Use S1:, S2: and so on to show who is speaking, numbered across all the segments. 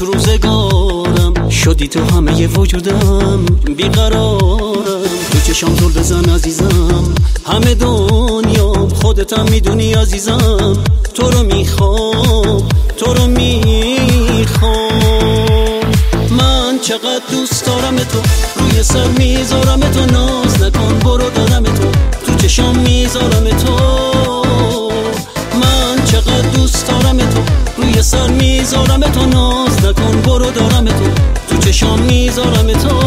S1: تو روزگارم، شدی تو همه وجودم، بیقرارم. تو چشام زل بزن عزیزم، همه دنیا خودتم میدونی عزیزم. تو رو میخوام، تو رو میخوام. من چقدر دوست دارم تو، روی سر میذارم تو، ناز نکن برو دادم تو، تو چشام میذارم تو. من چقدر دوست دارم تو، روی سر میذارم تو، ناز نکن برو دارم تو، تو چشام میذارم تو.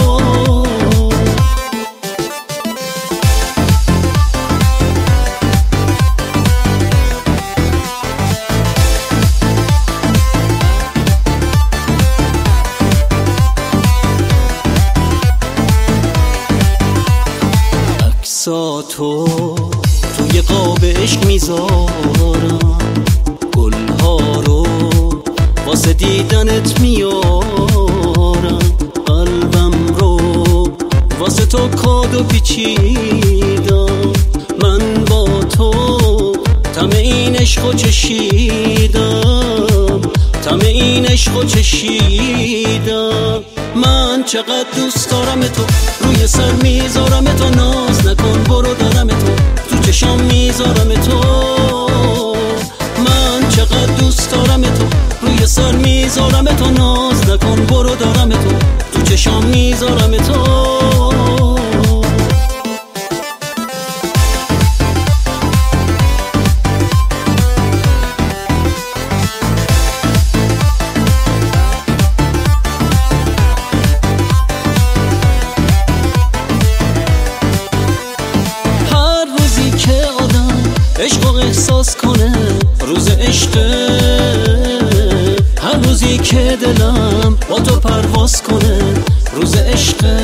S1: تو توی قاب عشق میذارم، گلها رو واسه دیدنت میارم، قلبم رو واسه تو کادو پیچیدم. من با تو طمع این عشقو چشیدم، طمع این عشقو چشیدم. من چقدر دوست دارم تو، روی سر میذارم تو، ناز نکن برو دارم تو، تو چشام میذارم تو. من چقدر دوست دارم تو، روی سر میذارم تو، ناز نکن برو دارم تو، تو چشام میذارم تو. عشق احساس کنه روز عشقه، هر روزی که دلم با تو پرواز کنه روز عشقه.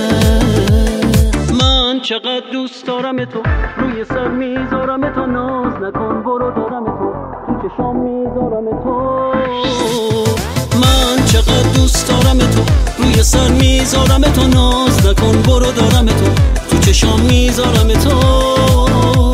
S1: من چقدر دوست دارم تو، روی سر میذارم تو، ناز نکن برو دارم تو، تو چشام میذارم تو. من چقدر دوست دارم تو، روی سر میذارم تو، ناز نکن برو دارم تو، تو چشام میذارم تو.